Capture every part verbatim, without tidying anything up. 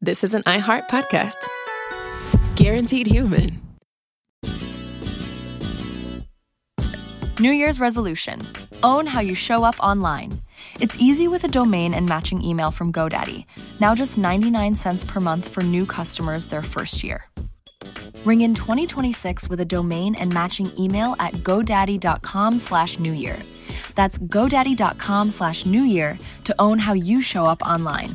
this is an iHeart podcast. Guaranteed human. New Year's resolution. Own how you show up online. It's easy with a domain and matching email from GoDaddy. Now just ninety-nine cents per month for new customers their first year. Ring in twenty twenty-six with a domain and matching email at godaddy.com slash new year. That's godaddy.com slash new year to own how you show up online.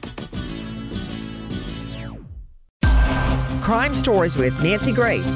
Crime Stories with Nancy Grace.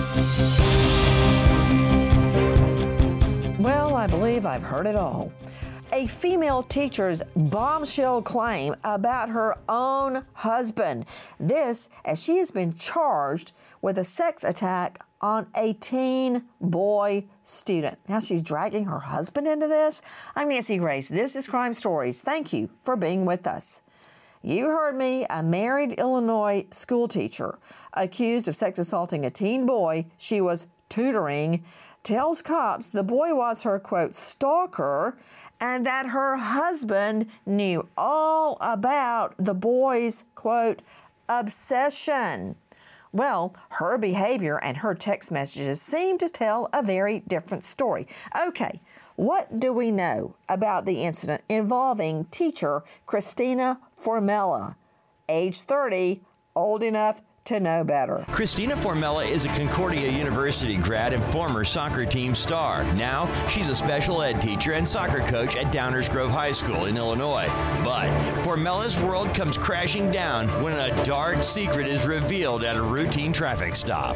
Well, I believe I've heard it all. A female teacher's bombshell claim about her own husband. This as she has been charged with a sex attack on a teen boy student. Now she's dragging her husband into this? I'm Nancy Grace. This is Crime Stories. Thank you for being with us. You heard me, a married Illinois school teacher accused of sex assaulting a teen boy she was tutoring tells cops the boy was her, quote, stalker, and that her husband knew all about the boy's, quote, obsession. Well, her behavior and her text messages seem to tell a very different story. Okay, what do we know about the incident involving teacher Christina Formella, age thirty, old enough to know better? Christina Formella is a Concordia University grad and former soccer team star. Now, she's a special ed teacher and soccer coach at Downers Grove High School in Illinois. But Formella's world comes crashing down when a dark secret is revealed at a routine traffic stop.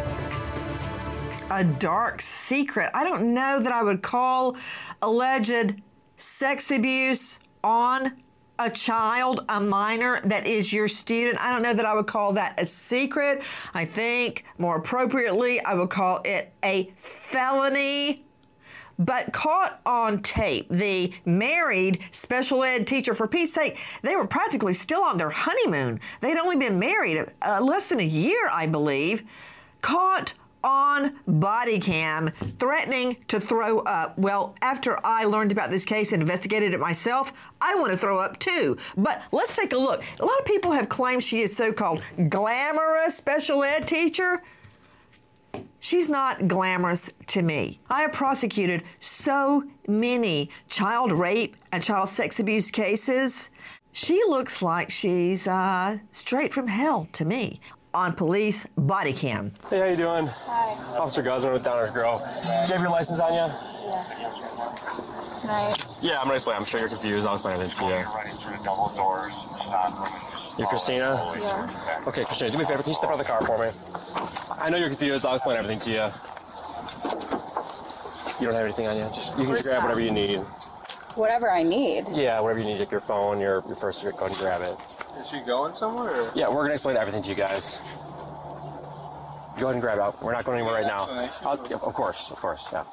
A dark secret. I don't know that I would call alleged sex abuse on a child, a minor that is your student. I don't know that I would call that a secret. I think more appropriately, I would call it a felony. But caught on tape, the married special ed teacher, for Pete's sake, they were practically still on their honeymoon. They'd only been married uh, less than a year, I believe. Caught on body cam, threatening to throw up. Well, after I learned about this case and investigated it myself, I want to throw up too. But let's take a look. A lot of people have claimed she is so-called glamorous special ed teacher. She's not glamorous to me. I have prosecuted so many child rape and child sex abuse cases. She looks like she's uh, straight from hell to me. On police body cam. Hey, how you doing? Hi. Officer Guzman with Downers Grove. Do you have your license on you? Yes. Tonight. Yeah, I'm gonna explain. I'm sure you're confused. I'll explain everything to you. You're Christina? Yes. Okay, Christina, do me a favor. Can you step out of the car for me? I know you're confused. I'll explain everything to you. You don't have anything on you? Just, you can just grab whatever you need. Whatever I need. Yeah, whatever you need. Like your phone, your, your purse, go ahead and grab it. Is she going somewhere? Or? Yeah, we're going to explain everything to you guys. Go ahead and grab it. We're not going anywhere right now. I'll, yeah, of course, of course, yeah.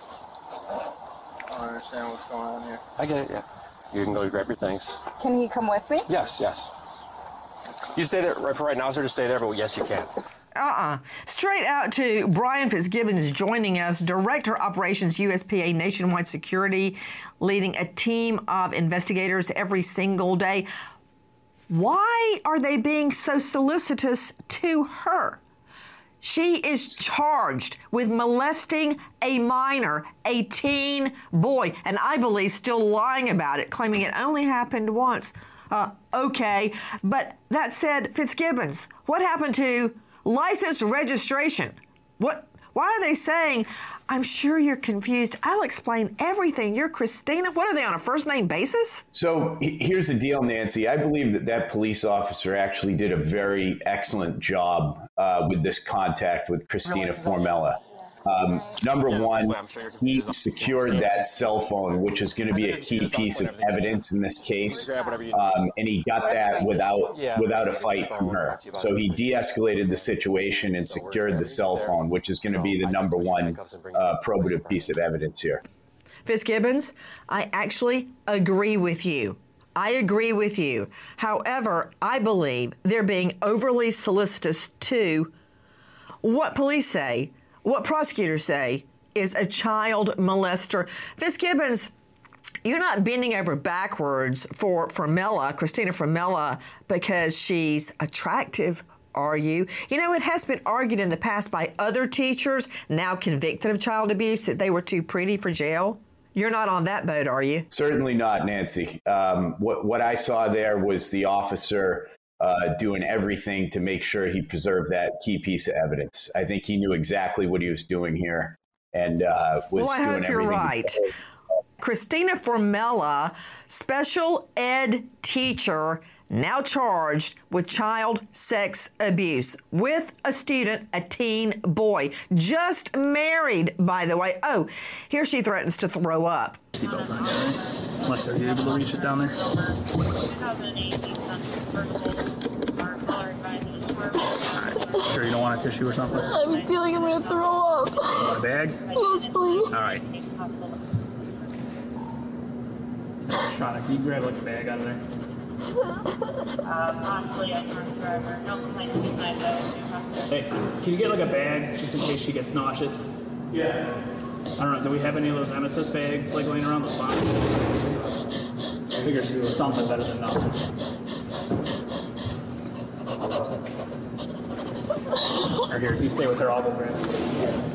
I don't understand what's going on here. I get it, yeah. You can go grab your things. Can he come with me? Yes, yes. You stay there right for right now, sir. Just stay there, but yes, you can. Uh-uh. Straight out to Brian Fitzgibbons joining us, Director Operations U S P A Nationwide Security, leading a team of investigators every single day. Why are they being so solicitous to her? She is charged with molesting a minor, a teen boy, and I believe still lying about it, claiming it only happened once. Uh, okay, but that said, Fitzgibbons, what happened to license registration? What? Why are they saying, I'm sure you're confused. I'll explain everything. You're Christina. What are they, on a first name basis? So here's the deal, Nancy. I believe that that police officer actually did a very excellent job uh, with this contact with Christina Formella. Um, number one, he secured that cell phone, which is going to be a key piece of evidence in this case, um, and he got that without without a fight from her. So he de-escalated the situation and secured the cell phone, which is going to be the number one uh, probative piece of evidence here. Fitzgibbons, I actually agree with you. I agree with you. However, I believe they're being overly solicitous to what police say, what prosecutors say is a child molester. Fitzgibbons, you're not bending over backwards for Formella, Christina Formella, because she's attractive, are you? You know, it has been argued in the past by other teachers now convicted of child abuse that they were too pretty for jail. You're not on that boat, are you? Certainly not, Nancy. Um, what, what I saw there was the officer uh, doing everything to make sure he preserved that key piece of evidence. I think he knew exactly what he was doing here and uh, was well, I doing hope you're everything. right. Christina Formella, special ed teacher, now charged with child sex abuse with a student, a teen boy, just married, by the way. Oh, here she threatens to throw up. Seatbelts on, right? Unless they're able to reach it down there. Alright, sure you don't want a tissue or something? I feel like I'm gonna throw up. You want a bag? Yes, please. Alright. Shauna, can you grab like a bag out of there? Uh, possibly a drunk driver. No complaints tonight, though. Hey, can you get like a bag just in case she gets nauseous? Yeah. I don't know, do we have any of those M S S bags like laying around those boxes? I figure something better than nothing. Or here, if you stay with her, I'll go grab it.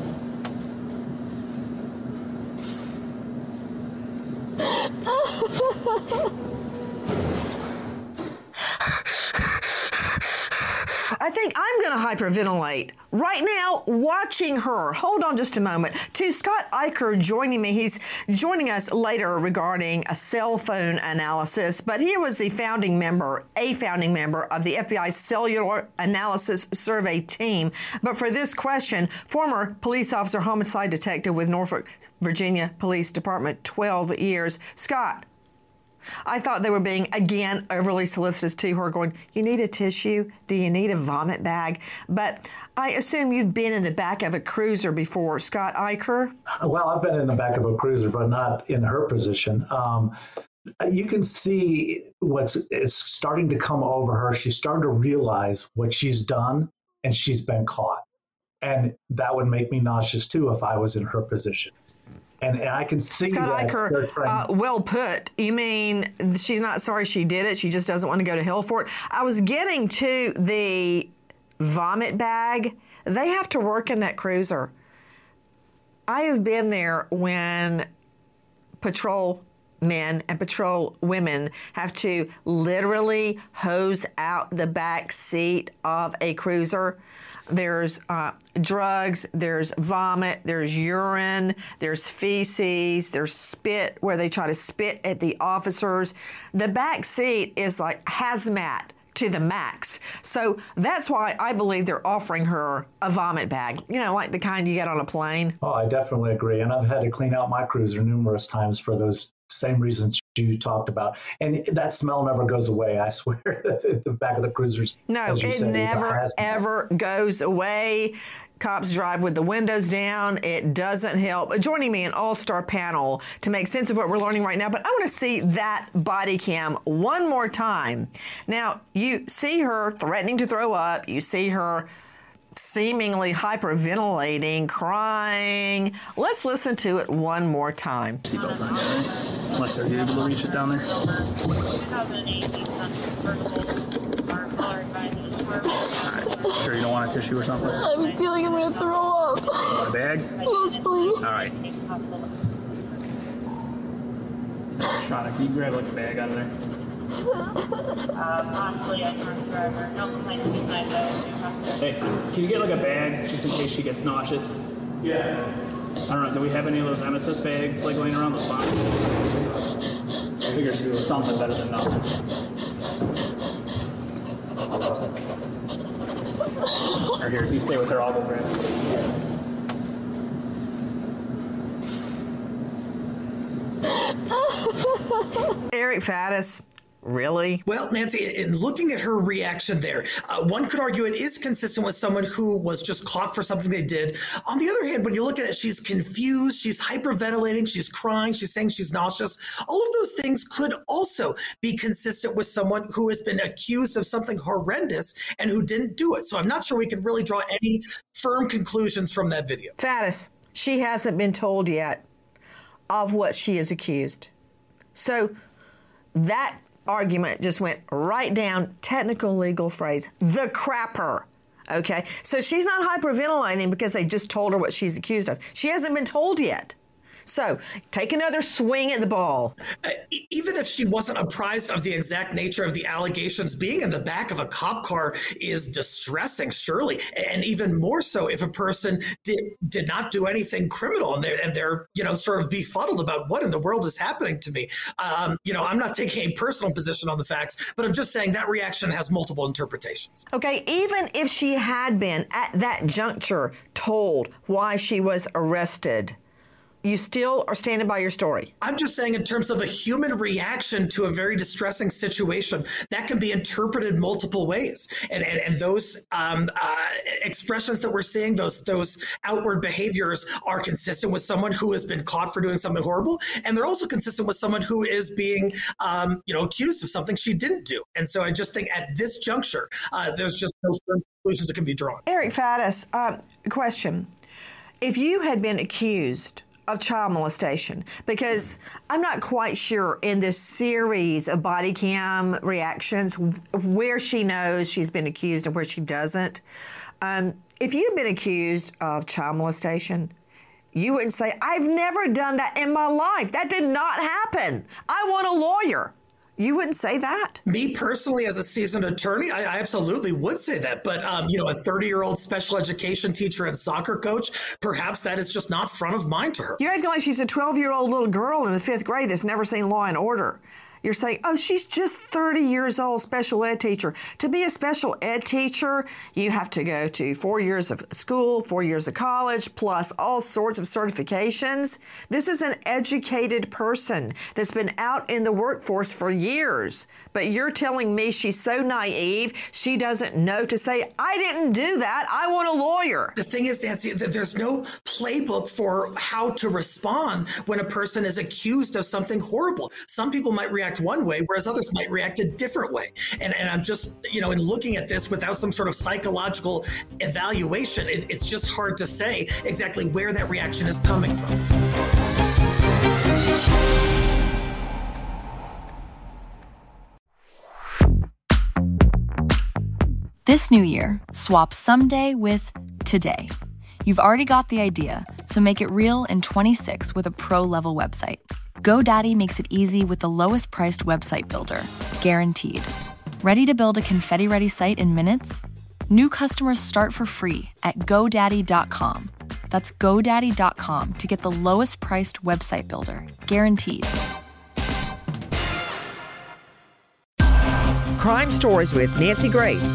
I think I'm going to hyperventilate right now watching her. Hold on just a moment. To Scott Eicher joining me. He's joining us later regarding a cell phone analysis, but he was the founding member, a founding member of the F B I Cellular Analysis Survey team. But for this question, former police officer, homicide detective with Norfolk, Virginia Police Department, twelve years. Scott, I thought they were being, again, overly solicitous to her, going, you need a tissue? Do you need a vomit bag? But I assume you've been in the back of a cruiser before, Scott Eicher? Well, I've been in the back of a cruiser, but not in her position. Um, you can see what's is starting to come over her. She's starting to realize what she's done, and she's been caught. And that would make me nauseous, too, if I was in her position. And, and I can see Scott that Eicher, uh, well put. You mean she's not sorry she did it. She just doesn't want to go to hell for it. I was getting to the vomit bag. They have to work in that cruiser. I have been there when patrol men and patrol women have to literally hose out the back seat of a cruiser. There's uh, drugs, there's vomit, there's urine, there's feces, there's spit where they try to spit at the officers. The back seat is like hazmat to the max. So that's why I believe they're offering her a vomit bag, you know, like the kind you get on a plane. Oh, I definitely agree. And I've had to clean out my cruiser numerous times for those same reasons you talked about. And that smell never goes away, I swear. At the back of the cruisers. No, it said, never, ever goes away. Cops drive with the windows down. It doesn't help. Joining me, an all-star panel to make sense of what we're learning right now. But I want to see that body cam one more time. Now, you see her threatening to throw up. You see her seemingly hyperventilating, crying. Let's listen to it one more time. Seatbelts on, right? Unless they're able to reach it down there. Alright, sure you don't want a tissue or something? I feel like I'm gonna throw up. You want a bag? Yes, please. Alright. Shauna, can you grab like a bag out of there? Uh, possibly a drunk driver. No complaints tonight, though. Hey, can you get like a bag just in case she gets nauseous? Yeah. I don't know, do we have any of those M S S bags like laying around those boxes? I figure something better than nothing. Or here, if you stay with her, I'll go grab it. Eric Faddis. Really? Well, Nancy, in looking at her reaction there, uh, one could argue it is consistent with someone who was just caught for something they did. On the other hand, when you look at it, she's confused, she's hyperventilating, she's crying, she's saying she's nauseous. All of those things could also be consistent with someone who has been accused of something horrendous and who didn't do it. So I'm not sure we can really draw any firm conclusions from that video. Faddis, she hasn't been told yet of what she is accused. So that argument just went right down, technical legal phrase, the crapper. Okay, so she's not hyperventilating because they just told her what she's accused of. She hasn't been told yet. So take another swing at the ball. Uh, even if she wasn't apprised of the exact nature of the allegations, being in the back of a cop car is distressing, surely. And even more so if a person did did not do anything criminal and they're, and they're you know, sort of befuddled about what in the world is happening to me. Um, you know, I'm not taking a personal position on the facts, but I'm just saying that reaction has multiple interpretations. Okay, even if she had been at that juncture told why she was arrested, you still are standing by your story. I'm just saying in terms of a human reaction to a very distressing situation, that can be interpreted multiple ways. And and, and those um, uh, expressions that we're seeing, those those outward behaviors are consistent with someone who has been caught for doing something horrible. And they're also consistent with someone who is being, um, you know, accused of something she didn't do. And so I just think at this juncture, uh, there's just no conclusions that can be drawn. Eric Faddis, uh, question. If you had been accused of child molestation, because I'm not quite sure in this series of body cam reactions where she knows she's been accused and where she doesn't. Um, if you've been accused of child molestation, you wouldn't say, I've never done that in my life. That did not happen. I want a lawyer. You wouldn't say that? Me personally, as a seasoned attorney, I, I absolutely would say that. But, um, you know, a thirty-year-old special education teacher and soccer coach, perhaps that is just not front of mind to her. You're acting like she's a twelve-year-old little girl in the fifth grade that's never seen Law and Order. You're saying, oh, she's just thirty years old, special ed teacher. To be a special ed teacher, you have to go to four years of school, four years of college, plus all sorts of certifications. This is an educated person that's been out in the workforce for years. But you're telling me she's so naive, she doesn't know to say, I didn't do that. I want a lawyer. The thing is, Nancy, that there's no playbook for how to respond when a person is accused of something horrible. Some people might react one way, whereas others might react a different way. And, and I'm just, you know, in looking at this without some sort of psychological evaluation, it, it's just hard to say exactly where that reaction is coming from. This new year, swap someday with today. You've already got the idea, so make it real in twenty-six with a pro-level website. GoDaddy makes it easy with the lowest priced website builder, guaranteed. Ready to build a confetti-ready site in minutes? New customers start for free at GoDaddy dot com. That's GoDaddy dot com to get the lowest priced website builder, guaranteed. Crime Stories with Nancy Grace.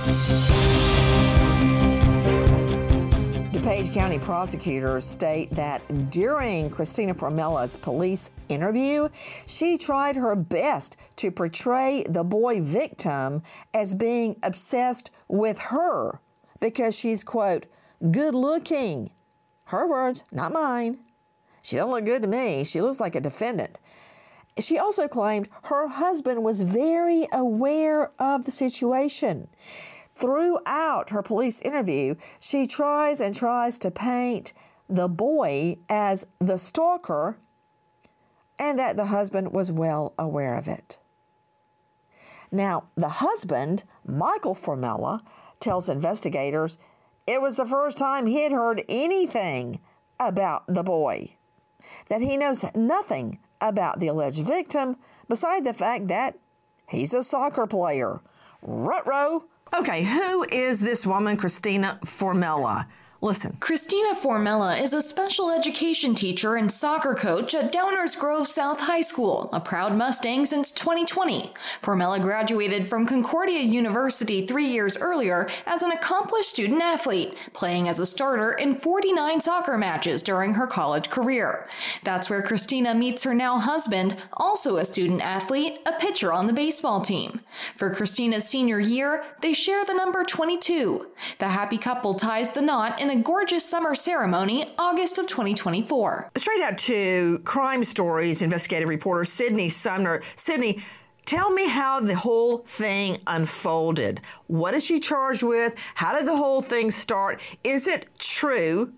DuPage County prosecutors state that during Christina Formella's police interview, she tried her best to portray the boy victim as being obsessed with her because she's, quote, good looking. Her words, not mine. She don't look good to me. She looks like a defendant. She also claimed her husband was very aware of the situation. Throughout her police interview, she tries and tries to paint the boy as the stalker and that the husband was well aware of it. Now, the husband, Michael Formella, tells investigators it was the first time he had heard anything about the boy, that he knows nothing about the alleged victim, beside the fact that he's a soccer player. Ruh-roh. Okay, who is this woman, Christina Formella? Listen. Christina Formella is a special education teacher and soccer coach at Downers Grove South High School, a proud Mustang since twenty twenty. Formella graduated from Concordia University three years earlier as an accomplished student athlete, playing as a starter in forty-nine soccer matches during her college career. That's where Christina meets her now husband, also a student athlete, a pitcher on the baseball team. For Christina's senior year, they share the number twenty-two. The happy couple ties the knot in a gorgeous summer ceremony, August of twenty twenty-four. Straight out to Crime Stories investigative reporter Sydney Sumner. Sydney, tell me how the whole thing unfolded. What is she charged with? How did the whole thing start? Is it true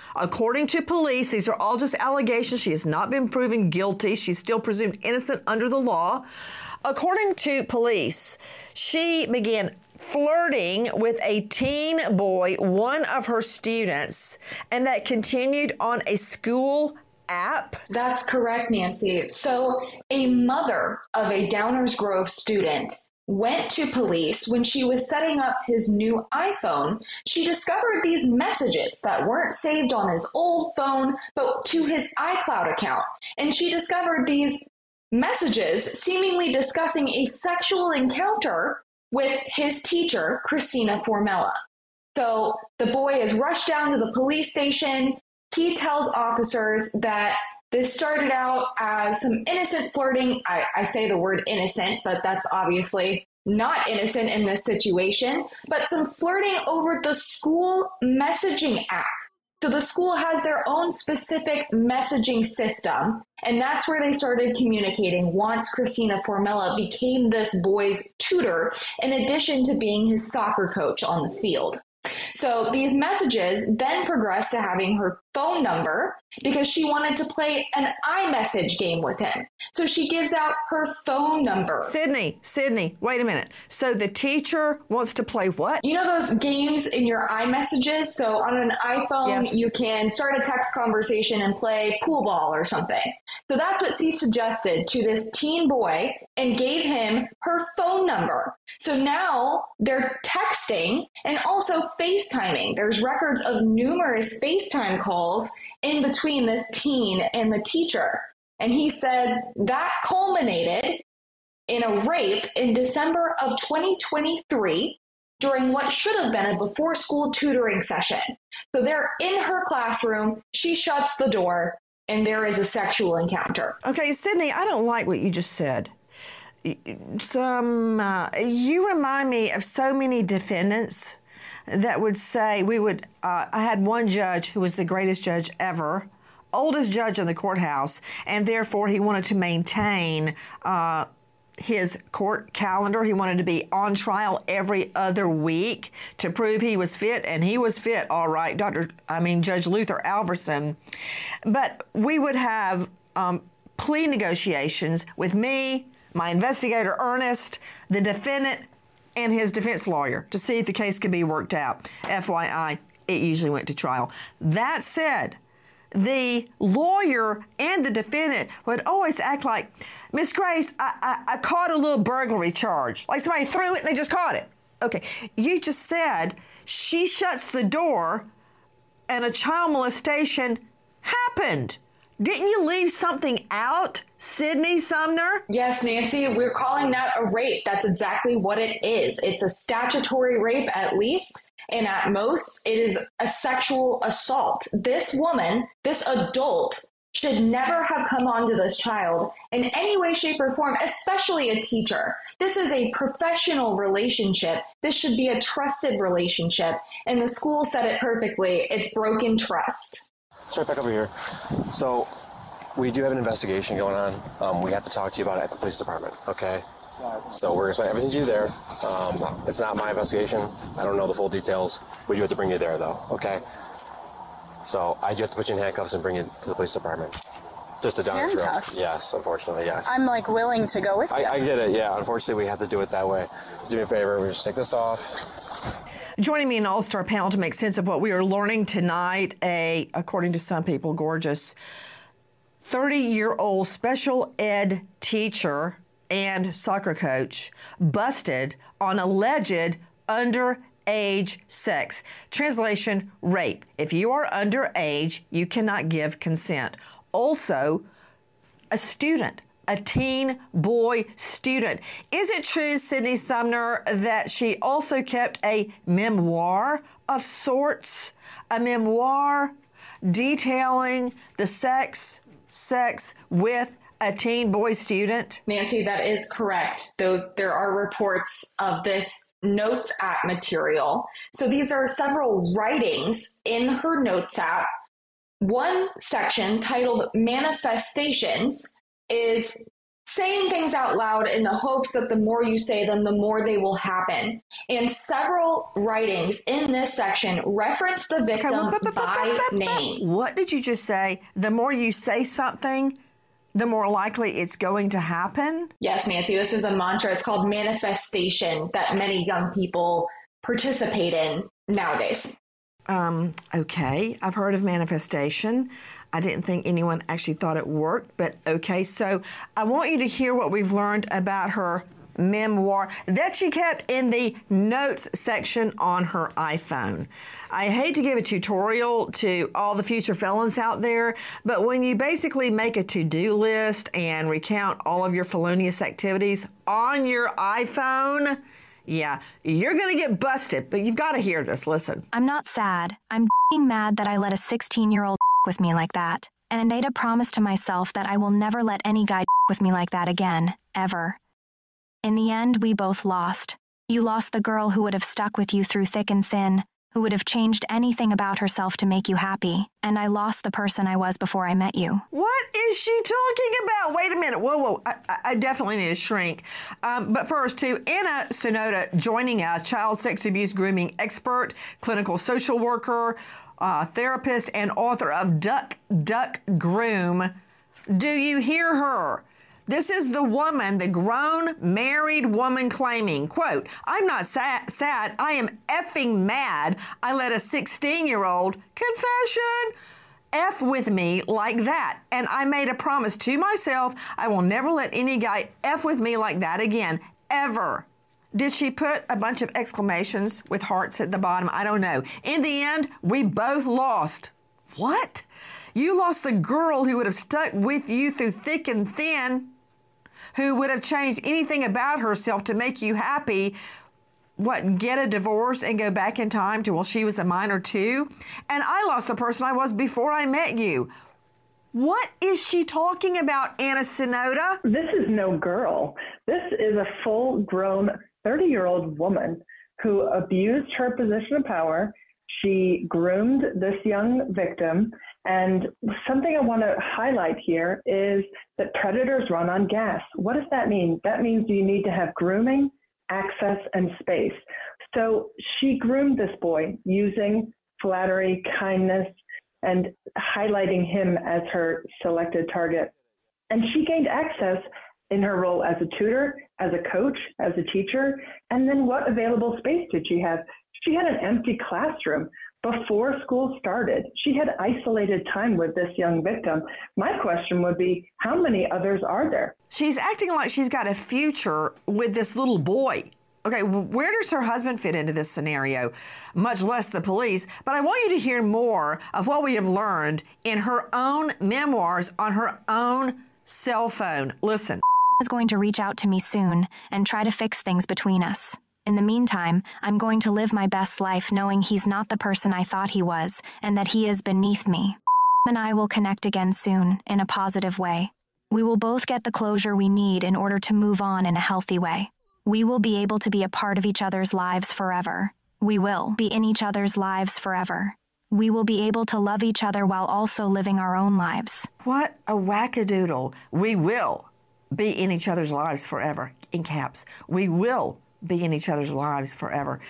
According to police, these are all just allegations. She has not been proven guilty. She's still presumed innocent under the law. According to police, she began flirting with a teen boy, one of her students, and that continued on a school app? That's correct, Nancy. So a mother of a Downers Grove student went to police when she was setting up his new iPhone. She discovered these messages that weren't saved on his old phone, but to his iCloud account. And she discovered these messages seemingly discussing a sexual encounter with his teacher, Christina Formella. So the boy is rushed down to the police station. He tells officers that this started out as some innocent flirting. I, I say the word innocent, but that's obviously not innocent in this situation, but some flirting over the school messaging app. So the school has their own specific messaging system, and that's where they started communicating once Christina Formella became this boy's tutor, in addition to being his soccer coach on the field. So these messages then progressed to having her phone number because she wanted to play an iMessage game with him. So she gives out her phone number. Sydney, Sydney, wait a minute. So the teacher wants to play what? You know those games in your iMessages? So on an iPhone, yes, you can start a text conversation and play pool ball or something. So that's what she suggested to this teen boy and gave him her phone number. So now they're texting and also FaceTiming. There's records of numerous FaceTime calls in between this teen and the teacher. And he said that culminated in a rape in December of twenty twenty-three during what should have been a before school tutoring session. So they're in her classroom, she shuts the door, and there is a sexual encounter. Okay, Sydney, I don't like what you just said. Some, uh, you remind me of so many defendants that would say, we would, uh, I had one judge who was the greatest judge ever, oldest judge in the courthouse, and therefore he wanted to maintain uh, his court calendar. He wanted to be on trial every other week to prove he was fit, and he was fit, all right, Doctor I mean, Judge Luther Alverson. But we would have um, plea negotiations with me, my investigator, Ernest, the defendant, and his defense lawyer to see if the case could be worked out. F Y I, it usually went to trial. That said, the lawyer and the defendant would always act like, Miss Grace, I, I, I caught a little burglary charge. Like somebody threw it and they just caught it. Okay, you just said she shuts the door and a child molestation happened. Didn't you leave something out, Sydney Sumner? Yes, Nancy, we're calling that a rape. That's exactly what it is. It's a statutory rape at least, and at most, it is a sexual assault. This woman, this adult, should never have come onto this child in any way, shape, or form, especially a teacher. This is a professional relationship. This should be a trusted relationship, and the school said it perfectly. It's broken trust. Let's right back over here. So we do have an investigation going on. Um, we have to talk to you about it at the police department, okay? So we're going to explain everything to you there. Um, it's not my investigation. I don't know the full details. We do have to bring you there, though, okay? So I do have to put you in handcuffs and bring you to the police department. Just a Downers Grove. Handcuffs? Yes, unfortunately, yes. I'm like willing to go with you. I, I get it, yeah. Unfortunately, we have to do it that way. So do me a favor. We just take this off. Joining me in an all-star panel to make sense of what we are learning tonight, a, according to some people, gorgeous thirty-year-old special ed teacher and soccer coach busted on alleged underage sex. Translation, rape. If you are underage, you cannot give consent. Also, a student, a teen boy student. Is it true, Sydney Sumner, that she also kept a memoir of sorts? A memoir detailing the sex, sex with a teen boy student? Nancy, that is correct. Though there are reports of this notes app material. So these are several writings in her notes app. One section titled Manifestations is saying things out loud in the hopes that the more you say them, the more they will happen. And several writings in this section reference the victim Okay, but- but- but- by but- but- but- name. What did you just say? The more you say something, the more likely it's going to happen? Yes, Nancy, this is a mantra. It's called manifestation that many young people participate in nowadays. Um, okay, I've heard of manifestation. I didn't think anyone actually thought it worked, but okay. So I want you to hear what we've learned about her memoir that she kept in the notes section on her iPhone. I hate to give a tutorial to all the future felons out there, but when you basically make a to-do list and recount all of your felonious activities on your iPhone, yeah, you're going to get busted, but you've got to hear this. Listen. I'm not sad. I'm f***ing mad that I let a sixteen-year-old with me like that. And I made a promise to myself that I will never let any guy with me like that again, ever. In the end, we both lost. You lost the girl who would have stuck with you through thick and thin, who would have changed anything about herself to make you happy. And I lost the person I was before I met you. What is she talking about? Wait a minute. Whoa, whoa. I, I definitely need to shrink. Um, but first, to Anna Sonoda joining us, child sex abuse grooming expert, clinical social worker, uh, therapist, and author of Duck, Duck, Groom. Do you hear her? This is the woman, the grown, married woman claiming, quote, I'm not sad, sad, I am effing mad I let a sixteen-year-old, confession, F with me like that. And I made a promise to myself I will never let any guy F with me like that again, ever. Did she put a bunch of exclamations with hearts at the bottom? I don't know. In the end, we both lost. What? You lost the girl who would have stuck with you through thick and thin, who would have changed anything about herself to make you happy. What, get a divorce and go back in time to, well, she was a minor too? And I lost the person I was before I met you. What is she talking about, Anna Sonoda? This is no girl. This is a full-grown thirty-year-old woman who abused her position of power. She groomed this young victim. And something I want to highlight here is that predators run on gas. What does that mean? That means you need to have grooming, access, and space. So she groomed this boy using flattery, kindness, and highlighting him as her selected target. And she gained access in her role as a tutor, as a coach, as a teacher. And then what available space did she have? She had an empty classroom. Before school started, she had isolated time with this young victim. My question would be, how many others are there? She's acting like she's got a future with this little boy. Okay, where does her husband fit into this scenario? Much less the police. But I want you to hear more of what we have learned in her own memoirs on her own cell phone. Listen. Is going to reach out to me soon and try to fix things between us. In the meantime, I'm going to live my best life knowing he's not the person I thought he was and that he is beneath me. And I will connect again soon in a positive way. We will both get the closure we need in order to move on in a healthy way. We will be able to be a part of each other's lives forever. We will be in each other's lives forever. We will be able to love each other while also living our own lives. What a wackadoodle. We will be in each other's lives forever. In caps. We will be in each other's lives forever.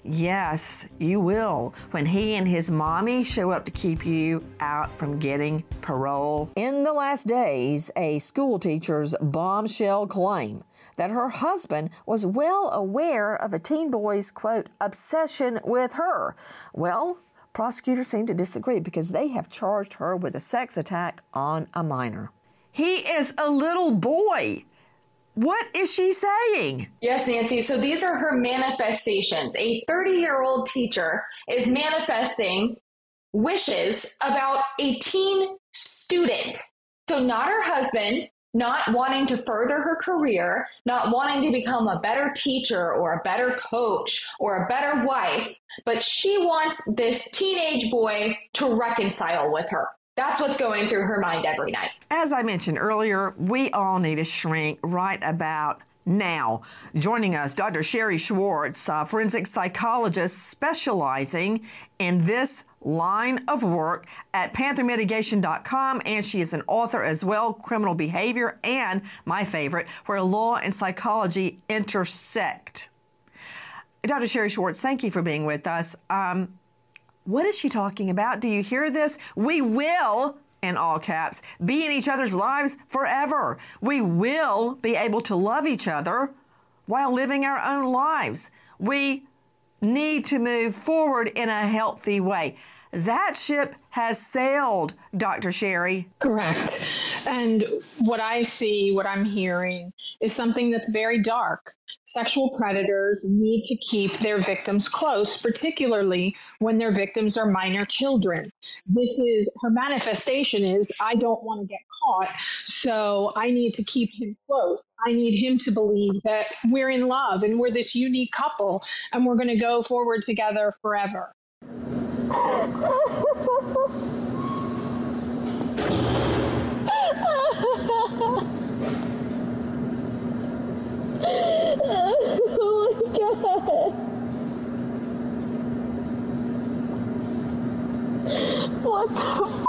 Yes, you will. When he and his mommy show up to keep you out from getting parole. In the last days, a school teacher's bombshell claim that her husband was well aware of a teen boy's, quote, obsession with her. Well, prosecutors seem to disagree because they have charged her with a sex attack on a minor. He is a little boy. What is she saying? Yes, Nancy. So these are her manifestations. A thirty-year-old teacher is manifesting wishes about a teen student. So not her husband, not wanting to further her career, not wanting to become a better teacher or a better coach or a better wife, but she wants this teenage boy to reconcile with her. That's what's going through her mind every night. As I mentioned earlier, we all need to shrink right about Now, joining us, Doctor Sherry Schwartz, a forensic psychologist specializing in this line of work at panther mitigation dot com, and she is an author as well, Criminal Behavior, and my favorite, Where Law and Psychology Intersect. Doctor Sherry Schwartz, thank you for being with us. Um, what is she talking about? Do you hear this? We will, in all caps, be in each other's lives forever. We will be able to love each other while living our own lives. We need to move forward in a healthy way. That ship has sailed, Doctor Sherry. Correct. And what I see, what I'm hearing, is something that's very dark. Sexual predators need to keep their victims close, particularly when their victims are minor children. This is, her manifestation is, I don't want to get caught, so I need to keep him close. I need him to believe that we're in love and we're this unique couple and we're going to go forward together forever. Oh my God. What the f***?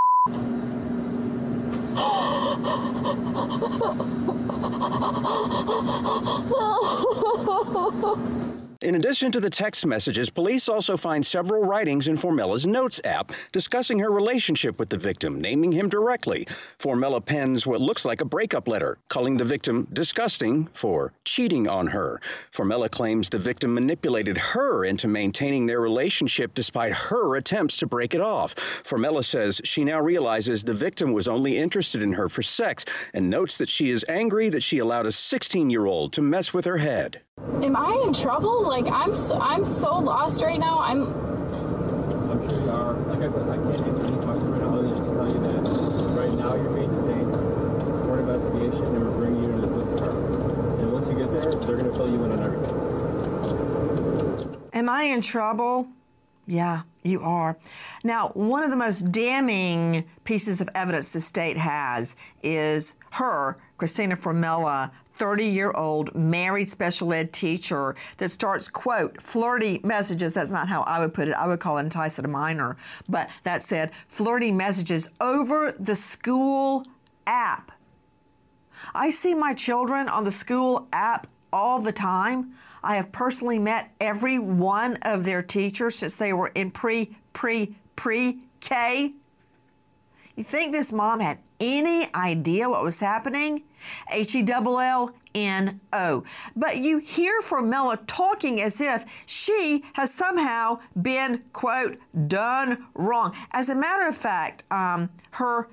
In addition to the text messages, police also find several writings in Formella's Notes app discussing her relationship with the victim, naming him directly. Formella pens what looks like a breakup letter, calling the victim disgusting for cheating on her. Formella claims the victim manipulated her into maintaining their relationship despite her attempts to break it off. Formella says she now realizes the victim was only interested in her for sex and notes that she is angry that she allowed a sixteen-year-old to mess with her head. Am I in trouble? Like, I'm so, I'm so lost right now. I'm... I'm sure you are. Like I said, I can't answer any questions right now other than just to tell you that right now you're being detained for an investigation and we're bringing you to the police department. And once you get there, they're going to fill you in on everything. Am I in trouble? Yeah, you are. Now, one of the most damning pieces of evidence the state has is her, Christina Formella, thirty-year-old married special ed teacher that starts, quote, flirty messages. That's not how I would put it. I would call it entice a minor. But that said, flirty messages over the school app. I see my children on the school app all the time. I have personally met every one of their teachers since they were in pre, pre, pre-K. You think this mom had any idea what was happening? H E L L N O. But you hear Formella talking as if she has somehow been, quote, done wrong. As a matter of fact, um, her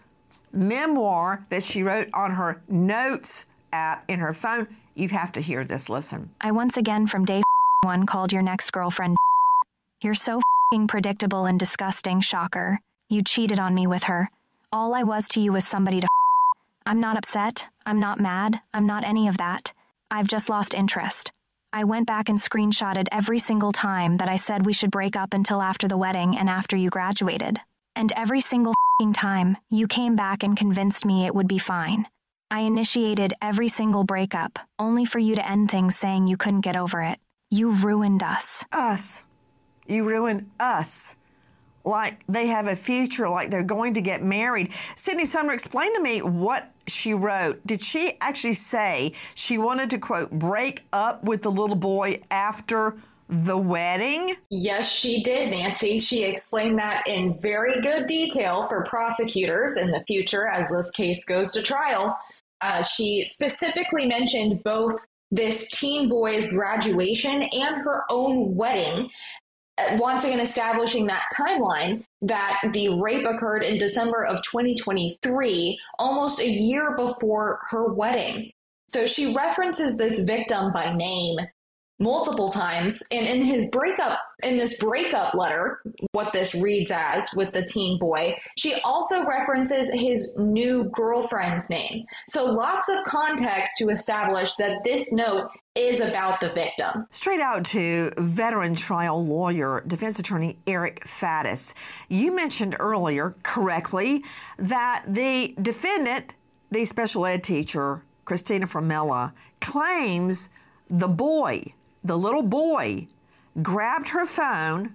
memoir that she wrote on her Notes app in her phone, you have to hear this. Listen. I once again from day one called your next girlfriend. You're so f***ing predictable and disgusting, shocker. You cheated on me with her. All I was to you was somebody to f***. I'm not upset. I'm not mad. I'm not any of that. I've just lost interest. I went back and screenshotted every single time that I said we should break up until after the wedding and after you graduated. And every single f***ing time, you came back and convinced me it would be fine. I initiated every single breakup, only for you to end things saying you couldn't get over it. You ruined us. Us. You ruined us. Like they have a future, like they're going to get married. Sydney Sumner, explain to me what she wrote. Did she actually say she wanted to, quote, break up with the little boy after the wedding? Yes, she did, Nancy. She explained that in very good detail for prosecutors in the future as this case goes to trial. Uh, she specifically mentioned both this teen boy's graduation and her own wedding, once again establishing that timeline that the rape occurred in December of twenty twenty-three, almost a year before her wedding. So she references this victim by name multiple times, and in his breakup, in this breakup letter, what this reads as with the teen boy, she also references his new girlfriend's name. So lots of context to establish that this note is about the victim. Straight out to veteran trial lawyer, defense attorney Eric Faddis. You mentioned earlier, correctly, that the defendant, the special ed teacher, Christina Formella, claims the boy, the little boy, grabbed her phone,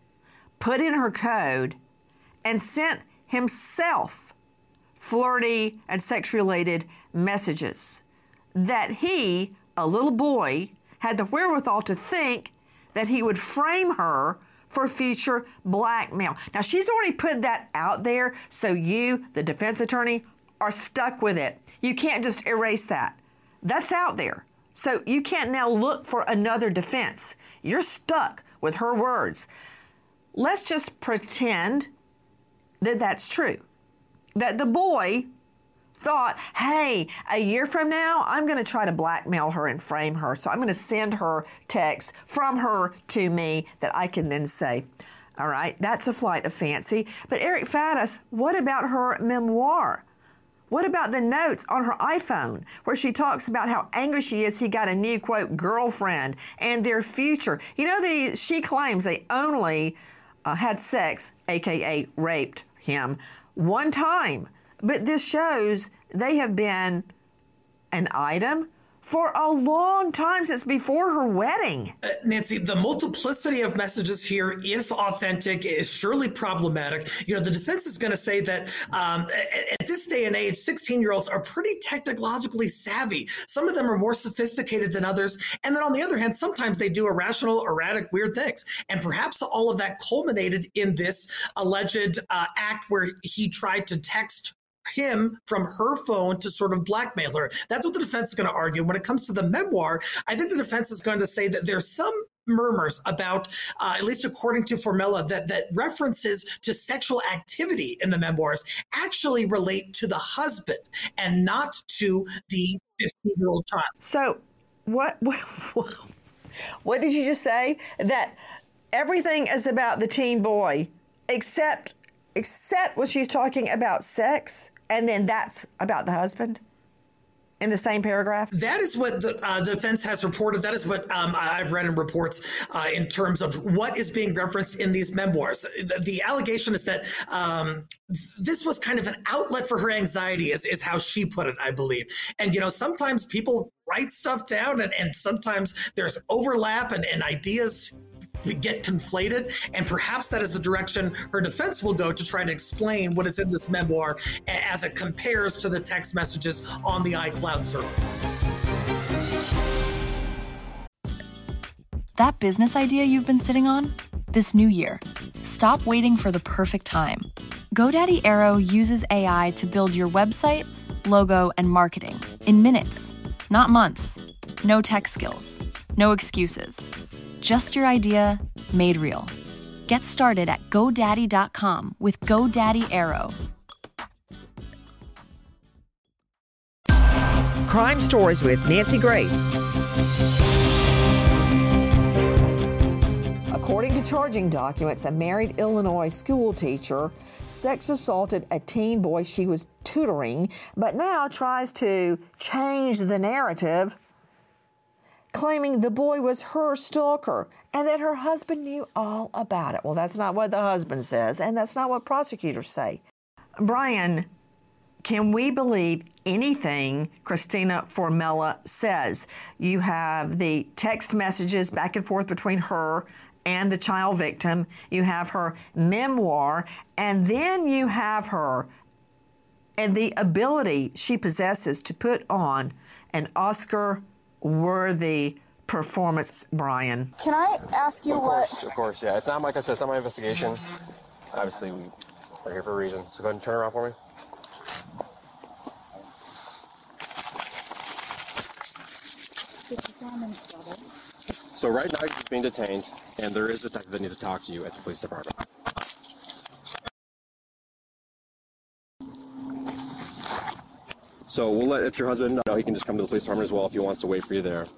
put in her code, and sent himself flirty and sex-related messages. That he, a little boy, had the wherewithal to think that he would frame her for future blackmail. Now, she's already put that out there, so you, the defense attorney, are stuck with it. You can't just erase that. That's out there. So you can't now look for another defense. You're stuck with her words. Let's just pretend that that's true. That the boy thought, hey, a year from now, I'm going to try to blackmail her and frame her. So I'm going to send her texts from her to me that I can then say, all right, that's a flight of fancy. But Eric Faddis, what about her memoir? What about the notes on her iPhone where she talks about how angry she is he got a new, quote, girlfriend and their future? You know, the, she claims they only uh, had sex, a k a raped him, one time. But this shows they have been an item for a long time, since before her wedding. Uh, Nancy, the multiplicity of messages here, if authentic, is surely problematic. You know, the defense is going to say that um, at, at this day and age, sixteen-year-olds are pretty technologically savvy. Some of them are more sophisticated than others. And then on the other hand, sometimes they do irrational, erratic, weird things. And perhaps all of that culminated in this alleged uh, act where he tried to text him from her phone to sort of blackmail her. That's what the defense is going to argue. When it comes to the memoir, I think the defense is going to say that there's some murmurs about, uh, at least according to Formella, that, that references to sexual activity in the memoirs actually relate to the husband and not to the fifteen-year-old child. So what, what, what did you just say? That everything is about the teen boy except except when she's talking about sex, and then that's about the husband in the same paragraph? That is what the uh, defense has reported. That is what um, I've read in reports uh, in terms of what is being referenced in these memoirs. The, the allegation is that um, this was kind of an outlet for her anxiety, is, is how she put it, I believe. And, you know, sometimes people write stuff down, and, and sometimes there's overlap and, and ideas get conflated, and perhaps that is the direction her defense will go to try to explain what is in this memoir as it compares to the text messages on the iCloud server. That business idea you've been sitting on? This new year, stop waiting for the perfect time. GoDaddy Aero uses A I to build your website, logo, and marketing in minutes, not months. No tech skills, no excuses. Just your idea made real. Get started at GoDaddy dot com with GoDaddy Aero. Crime Stories with Nancy Grace. According to charging documents, a married Illinois school teacher sex assaulted a teen boy she was tutoring, but now tries to change the narrative, claiming the boy was her stalker and that her husband knew all about it. Well, that's not what the husband says, and that's not what prosecutors say. Brian, can we believe anything Christina Formella says? You have the text messages back and forth between her and the child victim. You have her memoir, and then you have her and the ability she possesses to put on an Oscar worthy performance, Brian. Can I ask you of course, what? Of course, yeah. It's not, like I said, it's not my investigation. Obviously, we are here for a reason. So go ahead and turn around for me. So right now, you're just being detained, and there is a detective that needs to talk to you at the police department. So we'll let if your husband know, he can just come to the police department as well if he wants to wait for you there.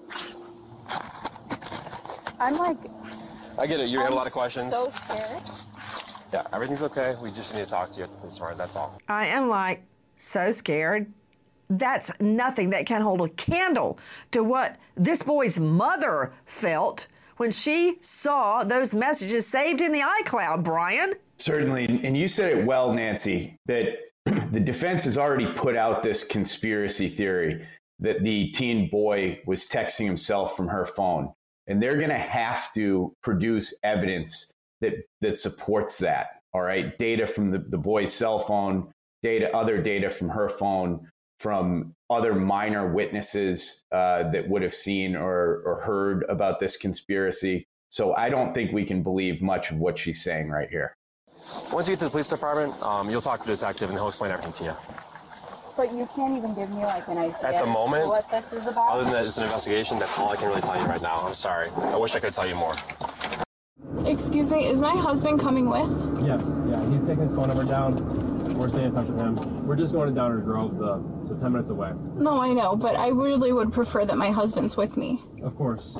I'm like. I get it. You I'm have a lot of questions. So scared. Yeah, everything's okay. We just need to talk to you at the police department. That's all. I am like so scared. That's nothing that can hold a candle to what this boy's mother felt when she saw those messages saved in the iCloud, Brian. Certainly. And you said it well, Nancy, that the defense has already put out this conspiracy theory that the teen boy was texting himself from her phone. And they're going to have to produce evidence that, that supports that. All right. Data from the, the boy's cell phone, data, other data from her phone, from other minor witnesses uh, that would have seen or, or heard about this conspiracy. So I don't think we can believe much of what she's saying right here. Once you get to the police department, um, you'll talk to the detective and he'll explain everything to you. But you can't even give me like an idea At the moment, what this is about? Other than that, it's an investigation. That's all I can really tell you right now. I'm sorry. I wish I could tell you more. Excuse me, is my husband coming with? Yes, yeah, he's taking his phone number down. We're staying in touch with him. We're just going to Downers Grove, the, so ten minutes away. No, I know, but I really would prefer that my husband's with me. Of course.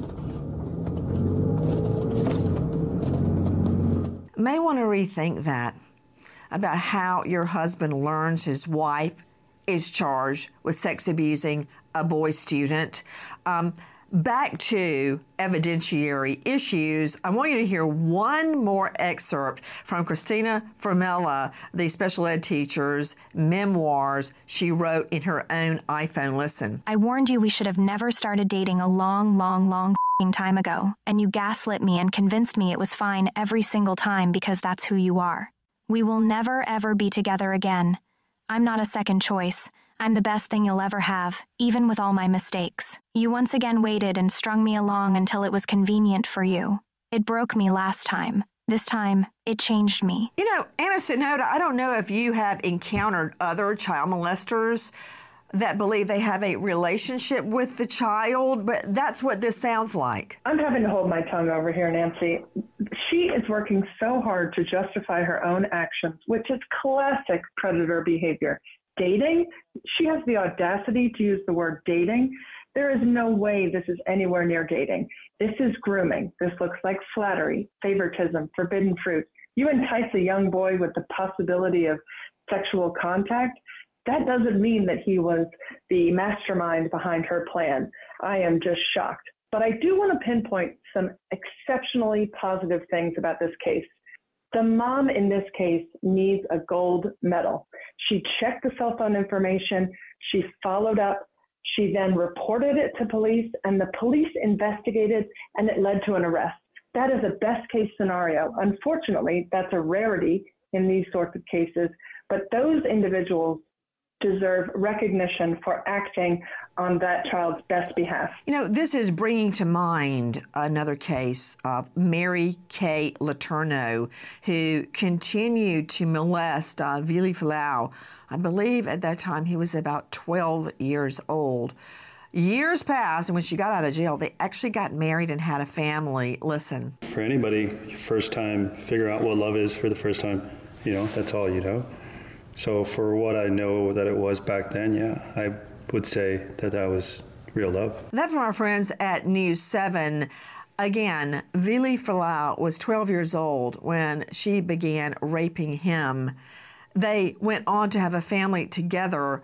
May want to rethink that about how your husband learns his wife is charged with sex abusing a boy student. Um, back to evidentiary issues, I want you to hear one more excerpt from Christina Formella, the special ed teacher's memoirs she wrote in her own iPhone. Listen. I warned you we should have never started dating a long, long, long time ago, and you gaslit me and convinced me it was fine every single time because that's who you are. We will never, ever be together again. I'm not a second choice. I'm the best thing you'll ever have, even with all my mistakes. You once again waited and strung me along until it was convenient for you. It broke me last time. This time, it changed me. You know, Anna Sonoda, I don't know if you have encountered other child molesters that believe they have a relationship with the child, but that's what this sounds like. I'm having to hold my tongue over here, Nancy. She is working so hard to justify her own actions, which is classic predator behavior. Dating, she has the audacity to use the word dating. There is no way this is anywhere near dating. This is grooming. This looks like flattery, favoritism, forbidden fruit. You entice a young boy with the possibility of sexual contact. That doesn't mean that he was the mastermind behind her plan. I am just shocked. But I do want to pinpoint some exceptionally positive things about this case. The mom in this case needs a gold medal. She checked the cell phone information, she followed up, she then reported it to police, and the police investigated, and it led to an arrest. That is a best case scenario. Unfortunately, that's a rarity in these sorts of cases, but those individuals deserve recognition for acting on that child's best behalf. You know, this is bringing to mind another case of Mary Kay Letourneau, who continued to molest uh, Vili Fualaau. I believe at that time he was about twelve years old. Years passed, and when she got out of jail, they actually got married and had a family. Listen. For anybody, first time, figure out what love is for the first time. You know, that's all you know. So for what I know that it was back then, yeah, I would say that that was real love. That from our friends at News seven. Again, Vili Fualaau was twelve years old when she began raping him. They went on to have a family together.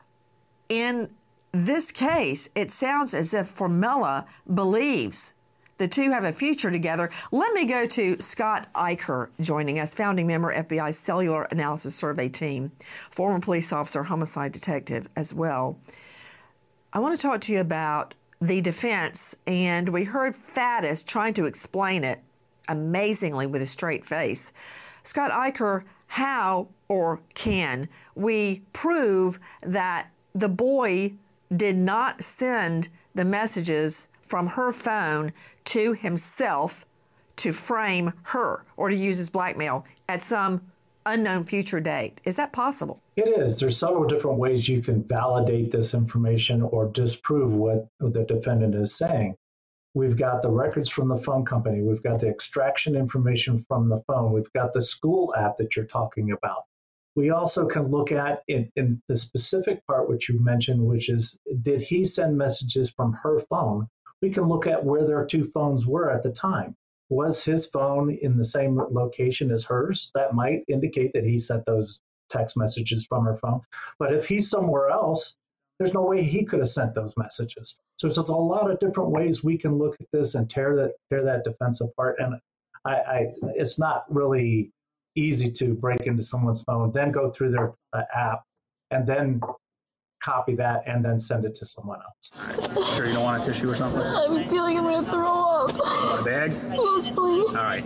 In this case, it sounds as if Formella believes the two have a future together. Let me go to Scott Eicher joining us, founding member, F B I Cellular Analysis Survey Team, former police officer, homicide detective as well. I want to talk to you about the defense, and we heard Faddis trying to explain it amazingly with a straight face. Scott Eicher, how or can we prove that the boy did not send the messages from her phone to himself to frame her or to use as blackmail at some unknown future date? Is that possible? It is. There's several different ways you can validate this information or disprove what the defendant is saying. We've got the records from the phone company. We've got the extraction information from the phone. We've got the school app that you're talking about. We also can look at in, in the specific part which you mentioned, which is, did he send messages from her phone? We can look at where their two phones were at the time. Was his phone in the same location as hers? That might indicate that he sent those text messages from her phone. But if he's somewhere else, there's no way he could have sent those messages. So there's a lot of different ways we can look at this and tear that tear that defense apart. And I, I it's not really easy to break into someone's phone, then go through their uh, app and then copy that and then send it to someone else. Sure you don't want a tissue or something? I'm feeling I'm gonna throw up. Want a bag? Yes, please. All right.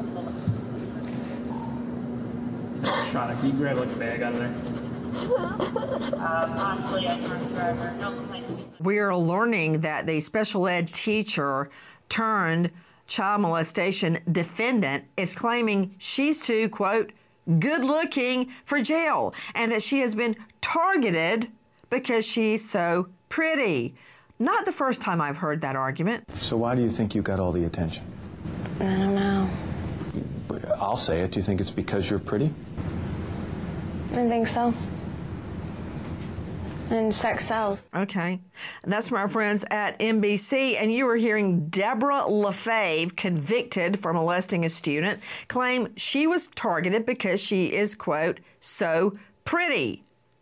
Shauna, can you grab like a bag out of there? Uh, possibly a drunk driver. No complaints. We are learning that the special ed teacher turned child molestation defendant is claiming she's too, quote, good looking for jail, and that she has been targeted because she's so pretty. Not the first time I've heard that argument. So why do you think you got all the attention? I don't know. I'll say it. Do you think it's because you're pretty? I think so. And sex sells. Okay. And that's from our friends at N B C. And you were hearing Deborah LaFave, convicted for molesting a student, claim she was targeted because she is, quote, so pretty.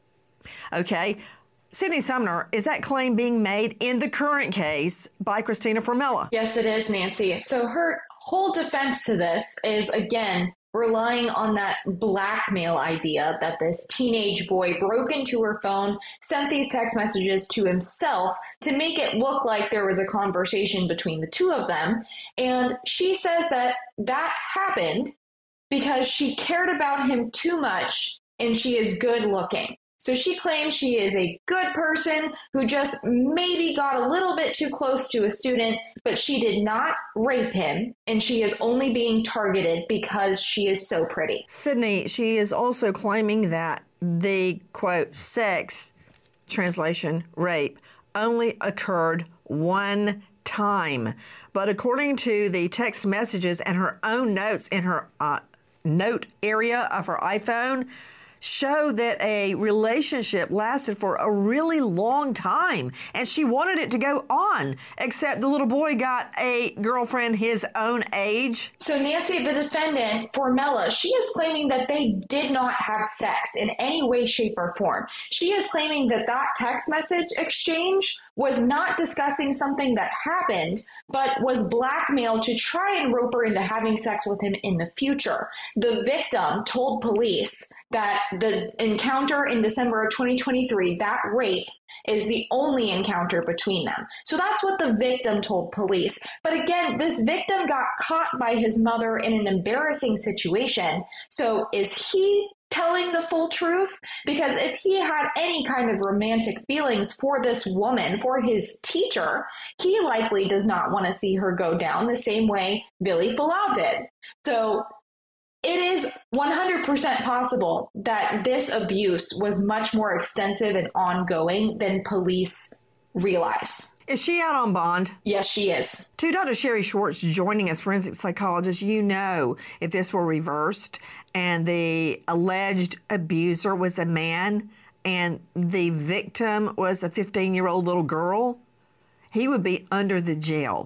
Okay. Sydney Sumner, is that claim being made in the current case by Christina Formella? Yes, it is, Nancy. So her whole defense to this is, again, relying on that blackmail idea that this teenage boy broke into her phone, sent these text messages to himself to make it look like there was a conversation between the two of them. And she says that that happened because she cared about him too much and she is good looking. So she claims she is a good person who just maybe got a little bit too close to a student, but she did not rape him, and she is only being targeted because she is so pretty. Sydney, she is also claiming that the, quote, sex, translation, rape, only occurred one time. But according to the text messages and her own notes in her uh, note area of her iPhone, show that a relationship lasted for a really long time, and she wanted it to go on, except the little boy got a girlfriend his own age. So Nancy, the defendant, Formella, she is claiming that they did not have sex in any way, shape, or form. She is claiming that that text message exchange was not discussing something that happened, but was blackmail to try and rope her into having sex with him in the future. The victim told police that the encounter in December of twenty twenty-three, that rape, is the only encounter between them. So that's what the victim told police. But again, this victim got caught by his mother in an embarrassing situation. So is he telling the full truth? Because if he had any kind of romantic feelings for this woman, for his teacher, he likely does not want to see her go down the same way Billy Falau did. So it is one hundred percent possible that this abuse was much more extensive and ongoing than police realize. Is she out on bond? Yes, she is. To Doctor Sherry Schwartz joining us, forensic psychologist, you know, if this were reversed and the alleged abuser was a man and the victim was a fifteen-year-old little girl, he would be under the jail.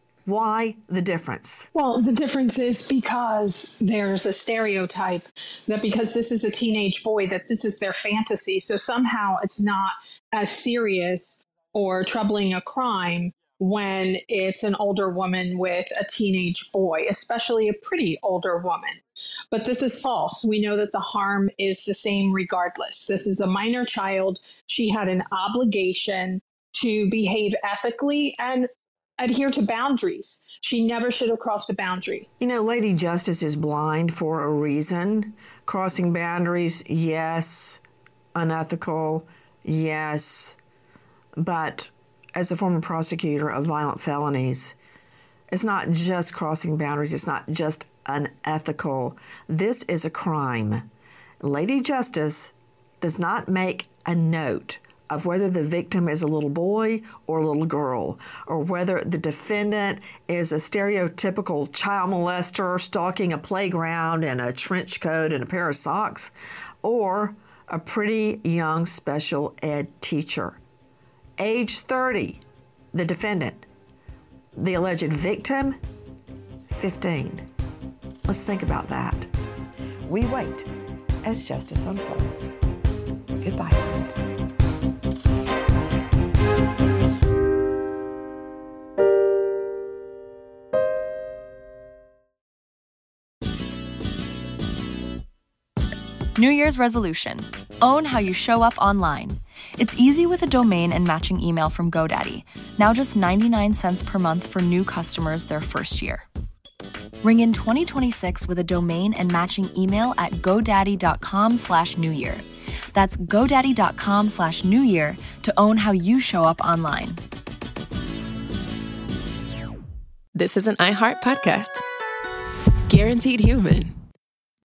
Why the difference? Well, the difference is because there's a stereotype that because this is a teenage boy, that this is their fantasy. So somehow it's not as serious or troubling a crime when it's an older woman with a teenage boy, especially a pretty older woman. But this is false. We know that the harm is the same regardless. This is a minor child. She had an obligation to behave ethically and adhere to boundaries. She never should have crossed a boundary. You know, Lady Justice is blind for a reason. Crossing boundaries, yes. Unethical, yes. But as a former prosecutor of violent felonies, it's not just crossing boundaries. It's not just unethical. This is a crime. Lady Justice does not make a note of whether the victim is a little boy or a little girl, or whether the defendant is a stereotypical child molester stalking a playground in a trench coat and a pair of socks, or a pretty young special ed teacher. Age thirty, the defendant. The alleged victim, fifteen. Let's think about that. We wait as justice unfolds. Goodbye, friend. New Year's resolution: own how you show up online. It's easy with a domain and matching email from GoDaddy. Now just ninety-nine cents per month for new customers their first year. Ring in twenty twenty-six with a domain and matching email at godaddy.com slash new year. That's godaddy.com slash new year to own how you show up online. This is an iHeart podcast. Guaranteed Human.